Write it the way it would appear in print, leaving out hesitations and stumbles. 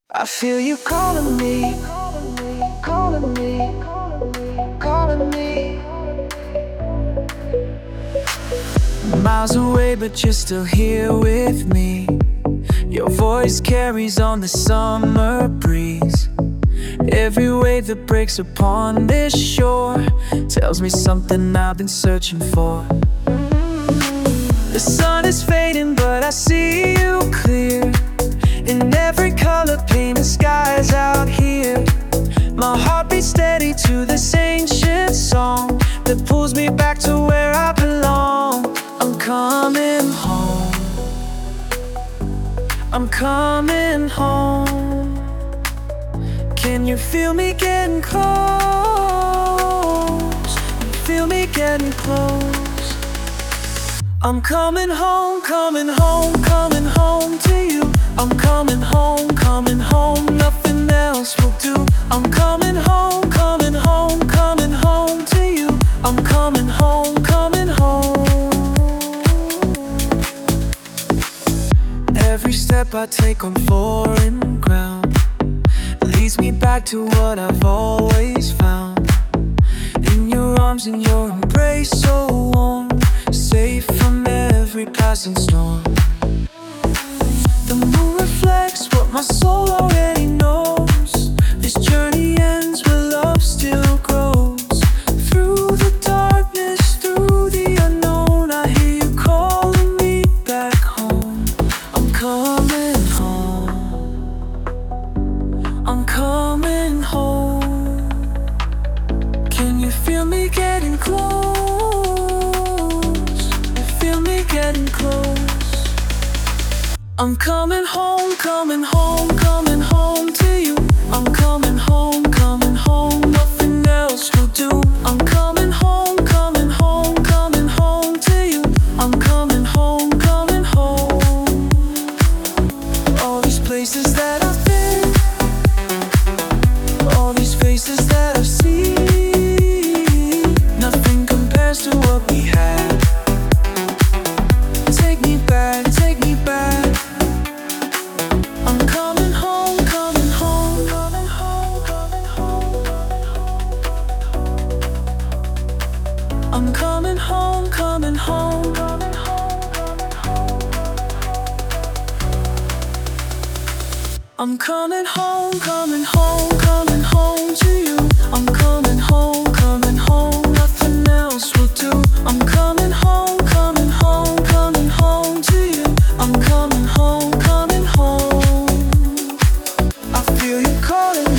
I feel you calling me, calling me, calling me. Miles away, but you're still here with me. Your voice carries on the summer breeze. Every wave that breaks upon this shore tells me something I've been searching for. The sun is fading, but I see you clear. In every color painted skies out here. My heart beats steady to this ancient song that pulls me back to where I belong. I'm coming home, I'm coming home. Can you feel me getting close? Feel me getting close. I'm coming home, coming home, coming home to you. I'm coming home, nothing else will do. I'm coming home, coming home, coming home to you. I'm coming home, coming home. Every step I take on foreign ground leads me back to what I've always found. In your arms, in your embrace, so warm, safe from every passing storm. The moon reflects what my soul already knows. This journey ends where love still grows. Through the darkness, through the unknown, I hear you calling me back home. I'm coming home, I'm coming home. Can you feel me getting close? You feel me getting close. I'm coming home, coming home, coming home to you. I'm coming home, nothing else will do. I'm coming home, coming home, coming home to you. I'm coming home, coming home. All these places that I've been, all these faces that I've seen, nothing compares to what we had. Take me back, take me back. I'm coming home, coming home, coming home, coming home. I'm coming home, coming home, coming home, coming home. I'm coming home, coming home, coming home to you. I'm coming home, nothing else will do. I'm coming home, coming home, coming home to you. I'm coming home, coming home. I feel you calling